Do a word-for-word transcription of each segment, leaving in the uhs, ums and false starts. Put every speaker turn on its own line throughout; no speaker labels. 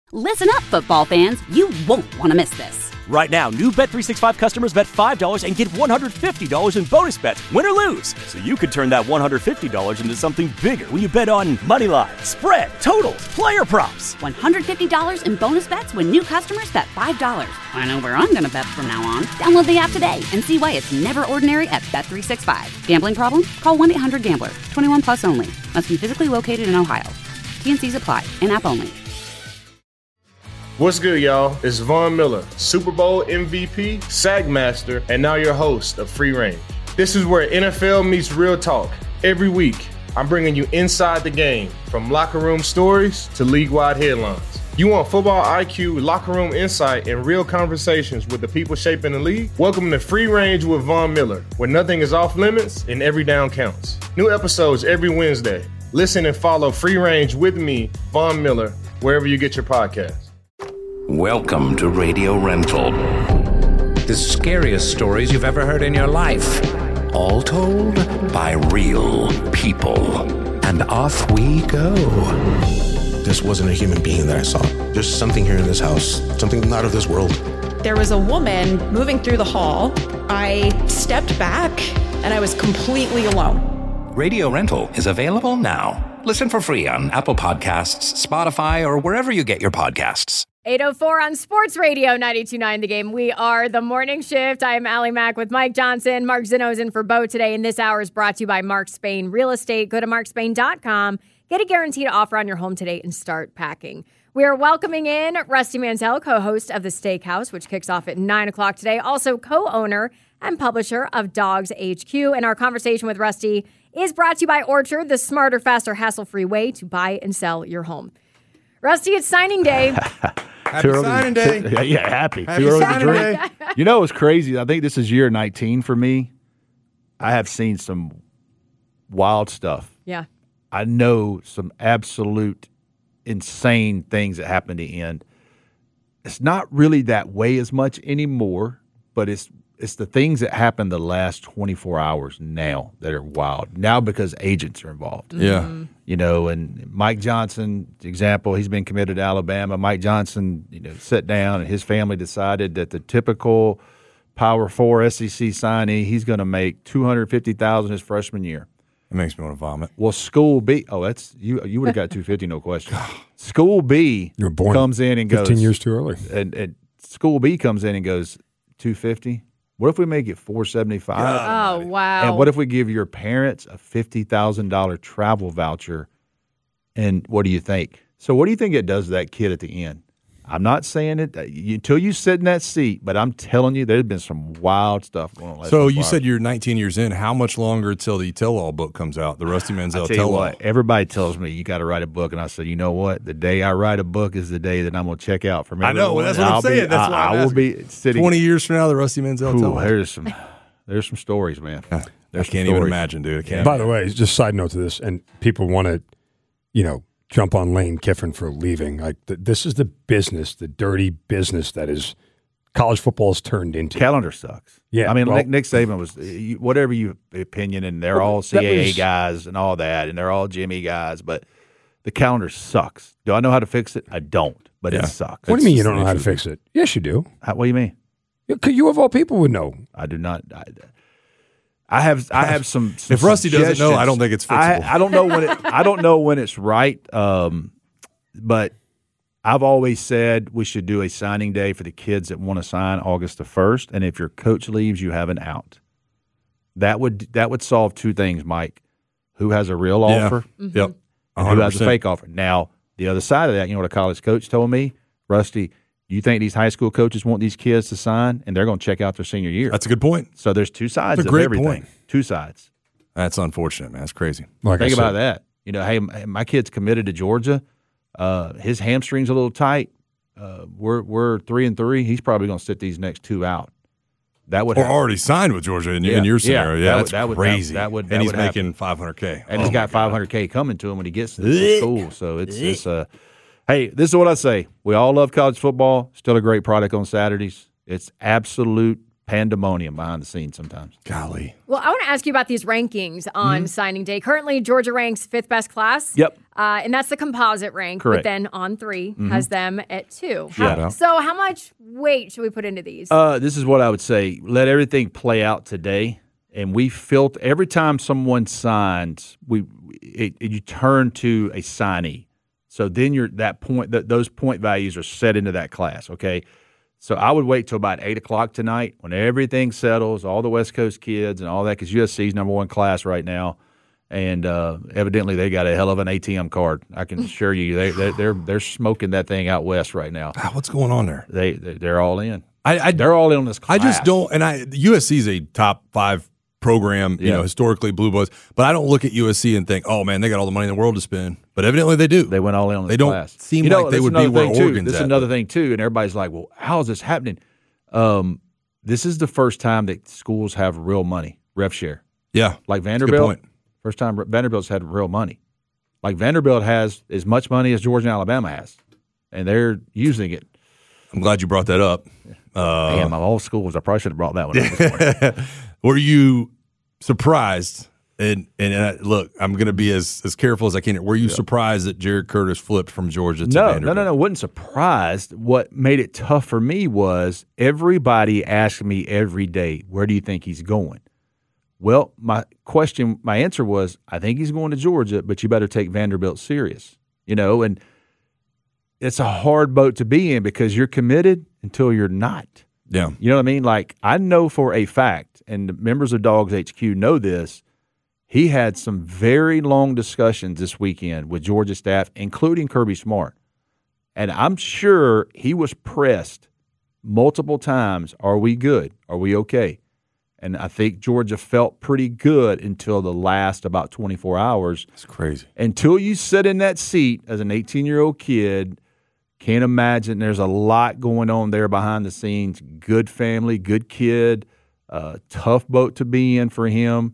Listen up, football fans. You won't want to miss this.
Right now, new Bet three sixty-five customers bet five dollars and get one hundred fifty dollars in bonus bets, win or lose. So you could turn that one hundred fifty dollars into something bigger when you bet on money line, spread, totals, player props.
one hundred fifty dollars in bonus bets when new customers bet five dollars. I know where I'm going to bet from now on. Download the app today and see why it's never ordinary at Bet three sixty-five. Gambling problem? Call one eight hundred gambler. twenty-one plus only. Must be physically located in Ohio. T N Cs apply. In-app only.
What's good, y'all? It's Von Miller, Super Bowl M V P, Sack Master, and now your host of Free Range. This is where N F L meets real talk. Every week, I'm bringing you inside the game, from locker room stories to league-wide headlines. You want football I Q, locker room insight, and real conversations with the people shaping the league? Welcome to Free Range with Von Miller, where nothing is off limits and every down counts. New episodes every Wednesday. Listen and follow Free Range with me, Von Miller, wherever you get your podcasts.
Welcome to Radio Rental. The scariest stories you've ever heard in your life. All told by real people. And off we go.
This wasn't a human being that I saw. There's something here in this house, something not of this world.
There was a woman moving through the hall. I stepped back and I was completely alone.
Radio Rental is available now. Listen for free on Apple Podcasts, Spotify, or wherever you get your podcasts.
eight oh four on Sports Radio ninety-two point nine The Game. We are the Morning Shift. I am Allie Mack with Mike Johnson. Mark Zinno's in for Bo today, and this hour is brought to you by Mark Spain Real Estate. Go to mark spain dot com. Get a guaranteed offer on your home today and start packing. We are welcoming in Rusty Mansell, co-host of The Steakhouse, which kicks off at nine o'clock today. Also co-owner and publisher of Dogs H Q. And our conversation with Rusty is brought to you by Orchard, the smarter, faster, hassle-free way to buy and sell your home. Rusty, it's signing day.
Happy signing day.
Yeah, yeah, happy.
Happy
Too early to
signing
drink.
day.
You know, it's crazy. I think this is year nineteen for me. I have seen some wild stuff.
Yeah.
I know some absolute insane things that happen at the end. It's not really that way as much anymore, but it's it's the things that happen the last twenty-four hours now that are wild. Now because agents are involved.
Yeah.
You know, and Mike Johnson, example, he's been committed to Alabama. Mike Johnson, you know, sat down and his family decided that the typical Power Four S E C signee, he's going to make two hundred fifty thousand dollars his freshman year.
It makes me want to vomit.
Well, School B, oh, that's you. You would have got two hundred fifty, no question. School B
you were born
comes in and goes
fifteen years too early,
and, and School B comes in and goes two hundred fifty. What if we make it four hundred seventy-five?
Oh, wow.
And what if we give your parents a fifty thousand dollars travel voucher? And what do you think? So what do you think it does to that kid at the end? I'm not saying it you, until you sit in that seat, but I'm telling you there's been some wild stuff going on.
So you said you're nineteen years in. How much longer till the tell-all book comes out, the Rusty Mansell
tell you
tell-all?
what, everybody tells me you got to write a book, and I said, you know what? The day I write a book is the day that I'm going to check out from
I
everyone.
know. Well, that's what
I'll
I'm saying.
Be,
that's
I,
why I'm
I will
asking.
be sitting
twenty years from now, the Rusty Mansell
Ooh,
tell-all.
There's some, there's some stories, man.
I
There's
can't
some
even
stories.
imagine, dude. I can't.
By the way, just side note to this, and people want to, you know, jump on Lane Kiffin for leaving. Like th- this is the business, the dirty business that is college football has turned into.
Calendar sucks.
Yeah,
I mean,
well-
Nick, Nick Saban was you, whatever you opinion, and they're all C A A
was-
guys and all that, and they're all Jimmy guys, but the calendar sucks. Do I know how to fix it? I don't, but
Yeah.
it sucks.
What do you mean you
It's
don't know how to
interesting.
fix it? Yes, you do.
How, what do you mean?
You, you of all people would know.
I do not. I, I have. I have some. some
If Rusty doesn't know,
suggestions.
I don't think it's
I,
fixable.
I don't know when it. I don't know when it's right. Um, but I've always said we should do a signing day for the kids that want to sign August the first, and if your coach leaves, you have an out. That would that would solve two things, Mike. Who has a real
Yeah.
offer?
Mm-hmm. Yep.
And who has a fake offer? Now, the other side of that, you know what a college coach told me? Rusty, you think these high school coaches want these kids to sign, and they're going to check out their senior year?
That's a good point.
So there's two sides
That's a
of
great
everything.
point.
Two sides.
That's unfortunate, man. That's crazy.
Like
Think
I
about
said,
that. You know, hey, my my kid's committed to Georgia. Uh, his hamstring's a little tight. Uh, we're we're three and three. He's probably going to sit these next two out. That would
Or
happen.
already signed with Georgia in,
Yeah.
in your
Yeah.
scenario. Yeah,
That would-
that's
that would- that-
crazy.
that would- that
and he's
would
making
happen.
five hundred K.
And
oh
he's got five hundred K coming to him when he gets to the school. So it's it's uh, hey, this is what I say. We all love college football. Still a great product on Saturdays. It's absolute pandemonium behind the scenes sometimes.
Golly.
Well, I want to ask you about these rankings on
Mm-hmm.
signing day. Currently, Georgia ranks fifth best class.
Yep.
Uh, and that's the composite rank.
Correct.
But then On Three
Mhm.
has them at two.
Shout
How,
out.
so how much weight should we put into these?
Uh, this is what I would say. Let everything play out today. And we filter every time someone signs, we it, it, you turn to a signee. So then you're that point that those point values are set into that class. Okay. So I would wait till about eight o'clock tonight when everything settles, all the West Coast kids and all that, because U S C's number one class right now, and uh, evidently they got a hell of an A T M card. I can assure you, they they're they're, they're smoking that thing out west right now.
What's going on there?
They they're all in.
I, I
they're all in on this class.
I just don't, and I U S C is a top five program, you
Yeah.
know, historically Blue Bloods, but I don't look at U S C and think, oh man, they got all the money in the world to spend. But evidently they do.
They went all in on this
They don't
class.
seem
You know,
like they
that's
would be
another
where
thing, too.
Oregon's
This is
at.
another thing too, and everybody's like, "Well, how is this happening?" Um, this is the first time that schools have real money, rev share.
Yeah,
like
that's a good
Vanderbilt.
point.
First time Vanderbilt's had real money. Like Vanderbilt has as much money as Georgia and Alabama has, and they're using it.
I'm glad you brought that up. Uh,
Damn, my old schools. I probably should have brought that one up this morning.
Were you surprised? And and, and I, look, I'm going to be as, as careful as I can. Were you surprised that Jared Curtis flipped from Georgia to
No, no,
Vanderbilt?
no, no. Wasn't surprised. What made it tough for me was everybody asked me every day, "Where do you think he's going?" Well, my question, my answer was, I think he's going to Georgia, but you better take Vanderbilt serious. You know, and it's a hard boat to be in because you're committed until you're not.
Yeah.
You know what I mean? Like, I know for a fact, and the members of Dogs H Q know this, he had some very long discussions this weekend with Georgia staff, including Kirby Smart. And I'm sure he was pressed multiple times, are we good? Are we okay? And I think Georgia felt pretty good until the last about twenty-four hours.
It's crazy.
Until you sit in that seat as an eighteen-year-old kid, can't imagine there's a lot going on there behind the scenes. Good family, good kid, uh, tough boat to be in for him.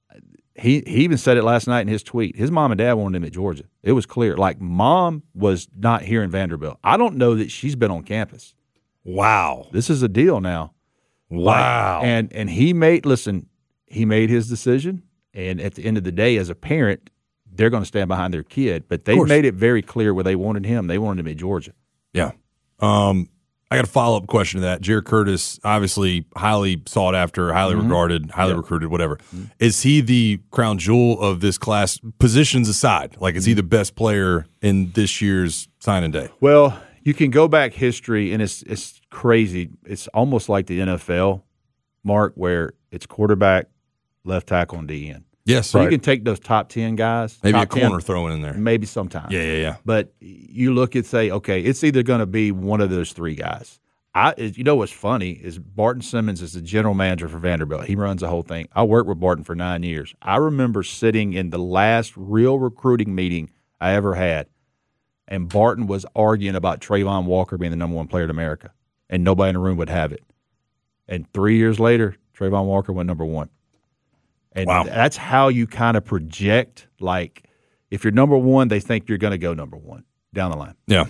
He he even said it last night in his tweet. His mom and dad wanted him at Georgia. It was clear. Like, mom was not here in Vanderbilt. I don't know that she's been on campus.
Wow.
This is a deal now.
Wow.
Like, and and he made, listen, he made his decision. And at the end of the day, as a parent, they're going to stand behind their kid. But they made it very clear where they wanted him. They wanted him at Georgia.
Yeah. Um, I got a follow-up question to that. Jared Curtis, obviously highly sought after, highly
Mhm.
regarded, highly
Yeah.
recruited, whatever. Is he the crown jewel of this class, positions aside? Like, is he the best player in this year's signing day?
Well, you can go back history, and it's it's crazy. It's almost like the N F L, Mark, where it's quarterback, left tackle, and D N.
Yes,
so
right.
you can take those top ten guys,
Maybe
top
a corner
ten,
thrown in there.
maybe sometimes.
Yeah, yeah, yeah.
But you look and say, okay, it's either going to be one of those three guys. I, you know what's funny is Barton Simmons is the general manager for Vanderbilt. He runs the whole thing. I worked with Barton for nine years. I remember sitting in the last real recruiting meeting I ever had, and Barton was arguing about Trayvon Walker being the number one player in America, and nobody in the room would have it. And three years later, Trayvon Walker went number one. And
Wow.
that's how you kind of project, like, if you're number one, they think you're going to go number one down the line.
Yeah.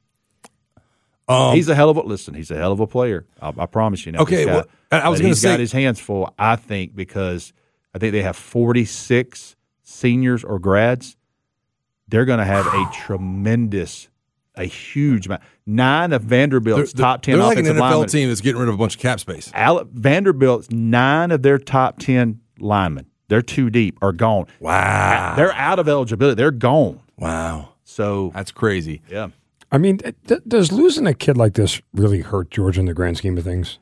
Um,
he's a hell of a listen. He's a hell of a player. I, I promise you. Now,
Okay,
He's got-
well, I- I was
but
gonna
he's
say-
got his hands full. I think because I think they have forty-six seniors or grads. They're going to have a tremendous, a huge amount. Nine of Vanderbilt's
They're-
top ten
They're like an
offensive
N F L
linemen.
team that's getting rid of a bunch of cap space.
Al- Vanderbilt's nine of their top ten linemen. They're too deep. Are gone.
Wow.
They're out of eligibility. They're gone.
Wow.
So
that's crazy.
Yeah.
I mean, th- does losing a kid like this really hurt Georgia in the grand scheme of things?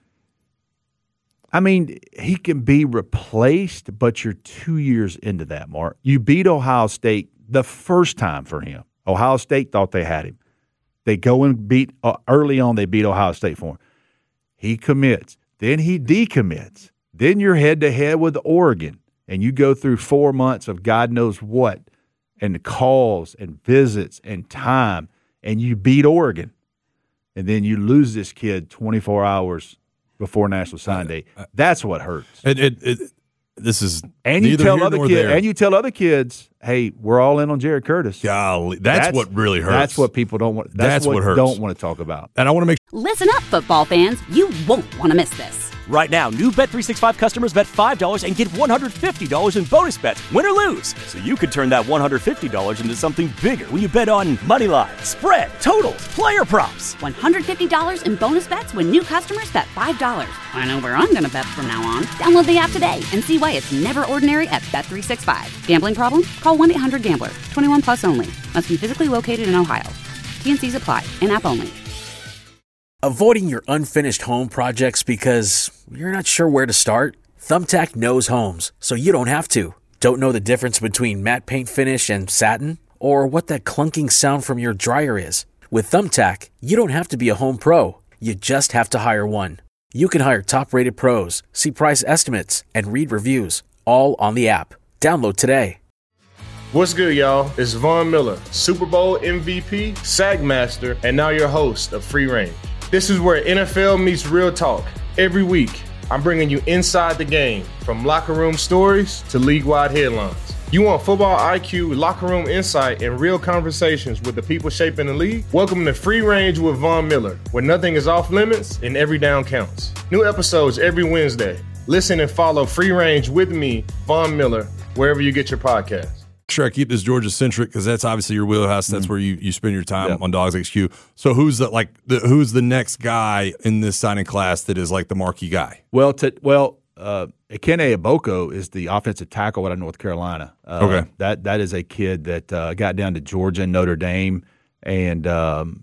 I mean, he can be replaced, but you're two years into that, Mark. You beat Ohio State the first time for him. Ohio State thought they had him. They go and beat uh, early on. They beat Ohio State for him. He commits. Then he decommits. Then you're head to head with Oregon, and you go through four months of God knows what, and the calls and visits and time, and you beat Oregon, and then you lose this kid twenty-four hours before National Signing Day. That's what hurts.
It, it, it, this is
And you
neither
tell
here
other
nor
kids,
there.
and you tell other kids, hey, we're all in on Jared Curtis.
Golly, that's what really hurts.
That's what people don't want. That's,
That's
what,
what hurts.
don't want to talk about.
And I want to make
Listen up, football fans. You won't want to miss this.
Right now, new Bet three sixty-five customers bet five dollars and get one hundred fifty dollars in bonus bets, win or lose. So you could turn that one hundred fifty dollars into something bigger when you bet on money line, spread, totals, player props.
one hundred fifty dollars in bonus bets when new customers bet five dollars. I know where I'm going to bet from now on. Download the app today and see why it's never ordinary at Bet three sixty-five. Gambling problem? Call one eight hundred gambler. twenty-one plus only. Must be physically located in Ohio. T N Cs apply. In-app only.
Avoiding your unfinished home projects because you're not sure where to start? Thumbtack knows homes, so you don't have to. Don't know the difference between matte paint finish and satin? Or what that clunking sound from your dryer is? With Thumbtack, you don't have to be a home pro. You just have to hire one. You can hire top-rated pros, see price estimates, and read reviews, all on the app. Download today.
What's good, y'all? It's Von Miller, Super Bowl M V P, Sack Master, and now your host of Free Range. This is where N F L meets real talk. Every week, I'm bringing you inside the game, from locker room stories to league-wide headlines. You want football I Q, locker room insight, and real conversations with the people shaping the league? Welcome to Free Range with Von Miller, where nothing is off limits and every down counts. New episodes every Wednesday. Listen and follow Free Range with me, Von Miller, wherever you get your podcasts.
Sure, I keep this Georgia centric because that's obviously your wheelhouse. That's mm. where you, you spend your time yep. on Dogs X Q. So who's the like the, who's the next guy in this signing class that is like the marquee guy?
Well, to, well, uh, Ekene Iboko is the offensive tackle out of North Carolina. Uh,
okay,
that that is a kid that uh, got down to Georgia and Notre Dame, and um,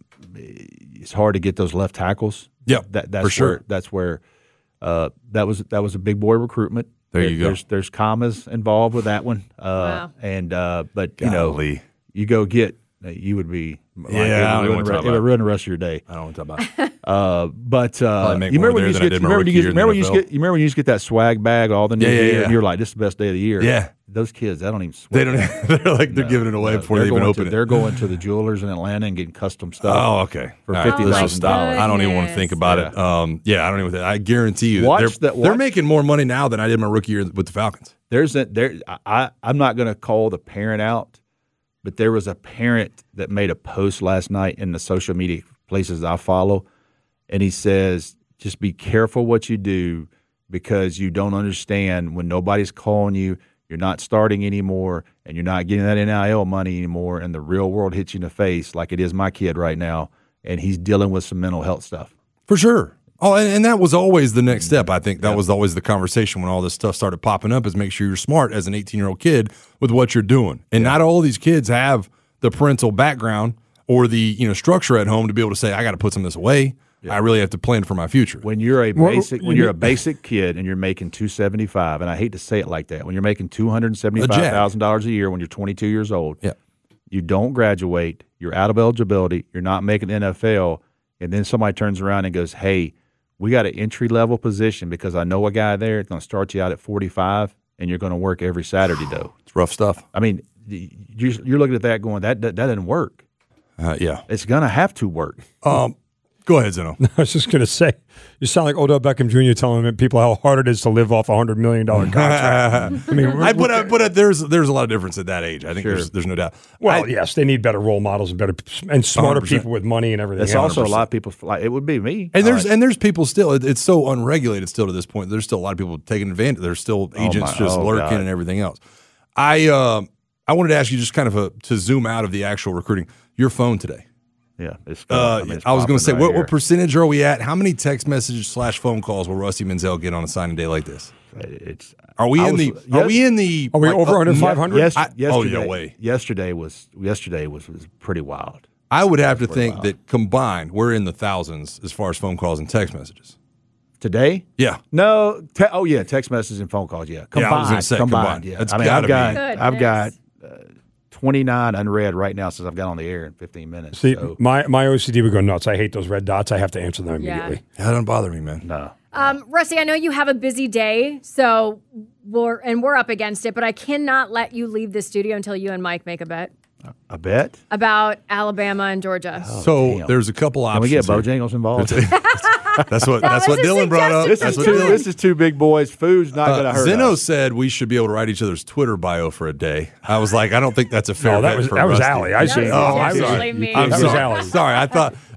it's hard to get those left tackles.
Yeah,
that, that's
for sure.
Where, that's where uh, that was that was a big boy recruitment.
There you go.
There's there's commas involved with that one. Uh,
wow.
And uh, but you
Golly.
know, you go get you would be like,
yeah,
it would ruin, the, it would ruin the rest of your day.
I don't want to talk about it.
Uh, but uh,
you
remember when you
get,
get, remember when you get, remember when you get, you remember when you used to get that swag bag, all the new
yeah, yeah,
gear,
yeah.
and you're like, this is the best day of the year.
Yeah.
Those kids, they don't even.
They don't. Even, they're like they're no, giving it away no, before they even open
to,
it.
They're going to the jewelers in Atlanta and getting custom stuff.
Oh, okay.
For
right,
fifty thousand dollars.
I don't even want to think about
yeah.
it. Um, yeah, I don't even. I guarantee you,
watch
they're,
that, watch.
they're making more money now than I did my rookie year with the Falcons.
There's a there. I I'm not going to call the parent out, but there was a parent that made a post last night in the social media places I follow, and he says, "Just be careful what you do because you don't understand when nobody's calling you." You're not starting anymore, and you're not getting that N I L money anymore, and the real world hits you in the face like it is my kid right now, and he's dealing with some mental health stuff.
For sure. Oh, and, and that was always the next step. I think that yeah. was always the conversation when all this stuff started popping up is make sure you're smart as an eighteen-year-old kid with what you're doing. And yeah. not all these kids have the parental background or the you know structure at home to be able to say, I got to put some of this away. Yeah. I really have to plan for my future.
When you're a basic, when you're a basic kid and you're making two seventy five, and I hate to say it like that, when you're making two hundred seventy five thousand dollars a year when you're twenty two years old,
yeah.
you don't graduate, you're out of eligibility, you're not making N F L, and then somebody turns around and goes, "Hey, we got an entry level position because I know a guy there that's going to start you out at forty five, and you're going to work every Saturday though."
It's rough stuff.
I mean, you're, you're looking at that going, that that, that doesn't work.
Uh, yeah,
it's going to have to work.
Um. Go ahead, Zeno.
I was just going to say, you sound like Odell Beckham Junior telling people how hard it is to live off a hundred million dollar contract. I mean,
I put a, but a, there's there's a lot of difference at that age. I think sure. there's there's no doubt.
Well,
I,
yes, they need better role models and better and smarter one hundred percent people with money and everything.
That's also a lot of people. Like it would be me.
And there's right. and there's people still. It, it's so unregulated still to this point. There's still a lot of people taking advantage. There's still agents oh my, just oh lurking God. and everything else. I uh, I wanted to ask you just kind of a, to zoom out of the actual recruiting. Your phone today.
Yeah, it's
uh,
I, mean, it's
I was going to say,
right
what,
what
percentage are we at? How many text messages slash phone calls will Rusty Menzel get on a signing day like this?
It's
are we I in was, the? Yes, are we in the?
Are we
like,
over under five hundred?
Yes,
I,
yesterday,
oh yeah, way.
Yesterday was yesterday was, was pretty wild.
I would have to think wild. that combined, we're in the thousands as far as phone calls and text messages.
Today?
Yeah.
No. Te- oh yeah, text messages and phone calls. Yeah, combined.
Yeah, I was going to say combined.
combined. Yeah,
it's
I mean,
gotta
I've got,
be.
I've got. Uh, twenty-nine unread right now since I've got on the air in fifteen minutes.
See,
so.
my, my O C D would go nuts. I hate those red dots. I have to answer them immediately.
Yeah. That don't bother me, man.
No.
Um, Rusty, I know you have a busy day, so we're and we're up against it, but I cannot let you leave the studio until you and Mike make a bet.
A bet?
About Alabama and Georgia.
Oh, so damn. There's a couple options.
Can we get Bojangles involved?
That's what
that
that's what Dylan brought up.
This
that's
is,
what
two,
Dylan.
this is two big boys. Food's not uh, going to hurt
Zeno
us.
said we should be able to write each other's Twitter bio for a day. I was like, I don't think that's a fair
no, that
bet
was,
for
that was
Rusty.
Allie. I see.
Oh,
I'm
sorry.
I'm
that
sorry.
was Allie.
Sorry, I thought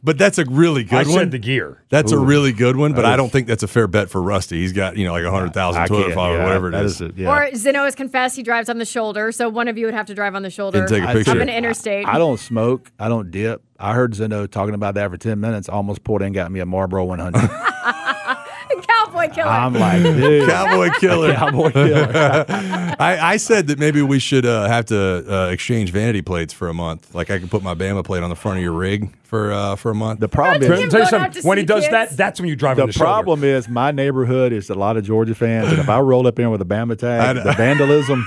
But that's a really good
I
one.
said the gear.
That's
Ooh.
a really good one, but
That
I
is-
don't think that's a fair bet for Rusty. He's got, you know, like one hundred thousand
I
toilet
can't,
file
yeah,
or whatever it
that
is.
is a- yeah.
Or Zeno has confessed he drives on the shoulder, so one of you would have to drive on the shoulder
And take a
I
picture.
of
think-
an interstate.
I don't smoke. I don't dip. I heard Zeno talking about that for ten minutes. Almost pulled in and got me a Marlboro one hundred.
Cowboy killer.
I'm like, dude.
Cowboy killer.
Cowboy killer.
I, I said that maybe we should uh, have to uh, exchange vanity plates for a month. Like I could put my Bama plate on the front of your rig for uh, for a month.
The problem
Imagine
is,
him
Tell you
going out
something.
to
When
see
he does
kids.
that, that's when you drive
the
on the shoulder.
problem is my neighborhood is a lot of Georgia fans, and if I roll up in with a Bama tag, the vandalism,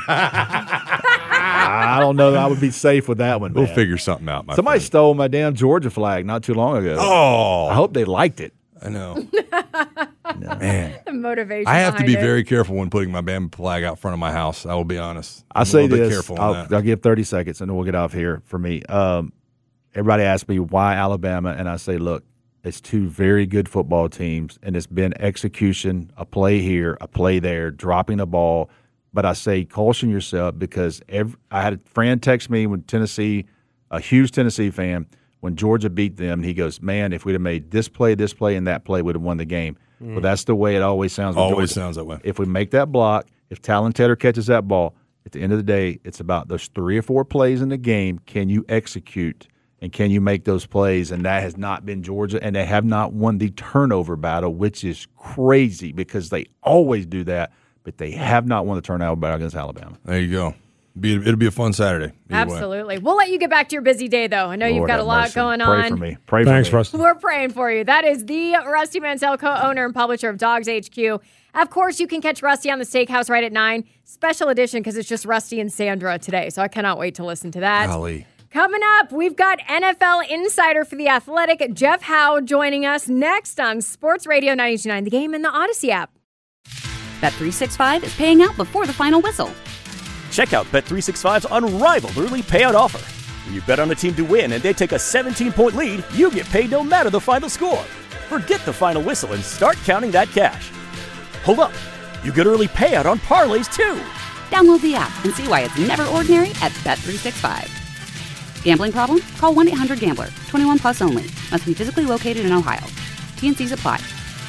I don't know that I would be safe with that one.
We'll
man.
figure something out. My
Somebody
friend.
stole my damn Georgia flag not too long ago.
Oh,
I hope they liked it.
I know. Man,
The motivation.
I have to be
behind it.
very careful when putting my Bama flag out front of my house. I will be honest.
I
I'm
say
a little
this.
bit careful
I'll,
on that.
I'll give thirty seconds, and then we'll get off here for me. Um, everybody asks me why Alabama, and I say, look, it's two very good football teams, and it's been execution, a play here, a play there, dropping the ball. But I say caution yourself because every, I had a friend text me when Tennessee, a huge Tennessee fan, when Georgia beat them, he goes, man, if we'd have made this play, this play, and that play, we'd have won the game.
Mm.
Well, that's the way it always sounds with
Always
Georgia.
sounds that way.
If we make that block, if Talon Taylor catches that ball, at the end of the day, it's about those three or four plays in the game. Can you execute and can you make those plays? And that has not been Georgia, and they have not won the turnover battle, which is crazy because they always do that, but they have not won the turnover battle against Alabama.
There you go. Be, it'll be a fun Saturday. either way.
Absolutely. We'll let you get back to your busy day, though. I know you've
Lord
got a
have
lot
mercy.
going
Pray
on.
for me. Pray
Thanks,
for me.
Rusty.
We're praying for you. That is the Rusty Mansell, co-owner and publisher of Dogs H Q. Of course, you can catch Rusty on the Steakhouse right at nine. Special edition because it's just Rusty and Sandra today, so I cannot wait to listen to that.
Golly.
Coming up, we've got N F L insider for The Athletic, Jeff Howe, joining us next on Sports Radio ninety-two point nine The Game and the Odyssey app.
Bet three sixty-five is paying out before the final whistle.
Check out Bet three sixty-five's unrivaled early payout offer. When you bet on a team to win and they take a seventeen-point lead, you get paid no matter the final score. Forget the final whistle and start counting that cash. Hold up. You get early payout on parlays, too.
Download the app and see why it's never ordinary at Bet three sixty-five. Gambling problem? Call one eight hundred gambler. twenty-one plus only. Must be physically located in Ohio. T N Cs apply.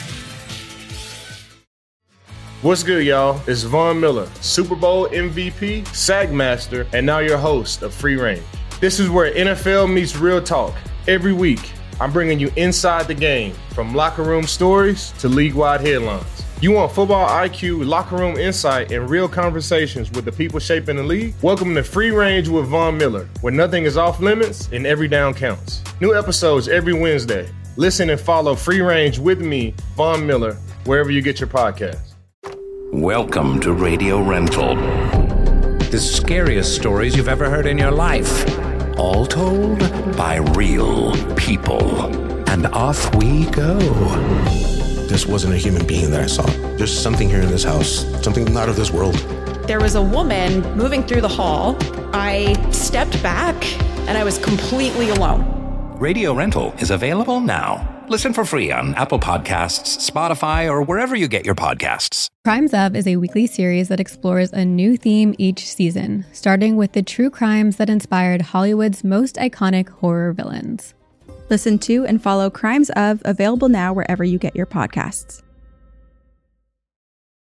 What's good, y'all? It's Von Miller, Super Bowl M V P, SAG Master, and now your host of Free Range. This is where N F L meets real talk. Every week, I'm bringing you inside the game, from locker room stories to league-wide headlines. You want football I Q, locker room insight, and real conversations with the people shaping the league? Welcome to Free Range with Von Miller, where nothing is off limits and every down counts. New episodes every Wednesday. Listen and follow Free Range with me, Von Miller, wherever you get your podcasts.
Welcome to Radio Rental. The scariest stories you've ever heard in your life. All told by real people. And off we go.
This wasn't a human being that I saw. There's something here in this house, something not of this world.
There was a woman moving through the hall. I stepped back and I was completely alone.
Radio Rental is available now. Listen for free on Apple Podcasts, Spotify, or wherever you get your podcasts.
Crimes Of is a weekly series that explores a new theme each season, starting with the true crimes that inspired Hollywood's most iconic horror villains.
Listen to and follow Crimes Of, available now wherever you get your podcasts.